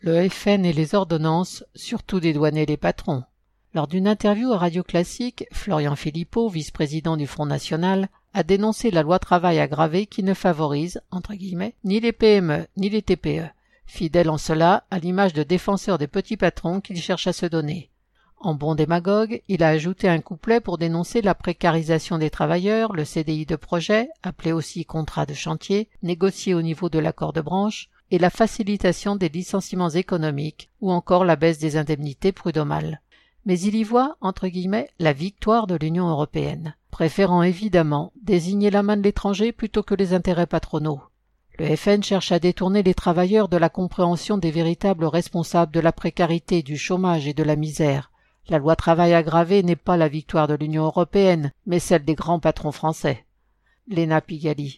Le FN et les ordonnances, surtout dédouaner les patrons. Lors d'une interview à Radio Classique, Florian Philippot, vice-président du Front National, a dénoncé la loi travail aggravée qui ne favorise, entre guillemets, ni les PME ni les TPE, fidèle en cela à l'image de défenseur des petits patrons qu'il cherche à se donner. En bon démagogue, il a ajouté un couplet pour dénoncer la précarisation des travailleurs, le CDI de projet, appelé aussi contrat de chantier, négocié au niveau de l'accord de branche, et la facilitation des licenciements économiques, ou encore la baisse des indemnités prud'homales. Mais il y voit, entre guillemets, la victoire de l'Union européenne, préférant évidemment désigner la main de l'étranger plutôt que les intérêts patronaux. Le FN cherche à détourner les travailleurs de la compréhension des véritables responsables de la précarité, du chômage et de la misère. La loi travail aggravée n'est pas la victoire de l'Union européenne, mais celle des grands patrons français. Léna Pigaly.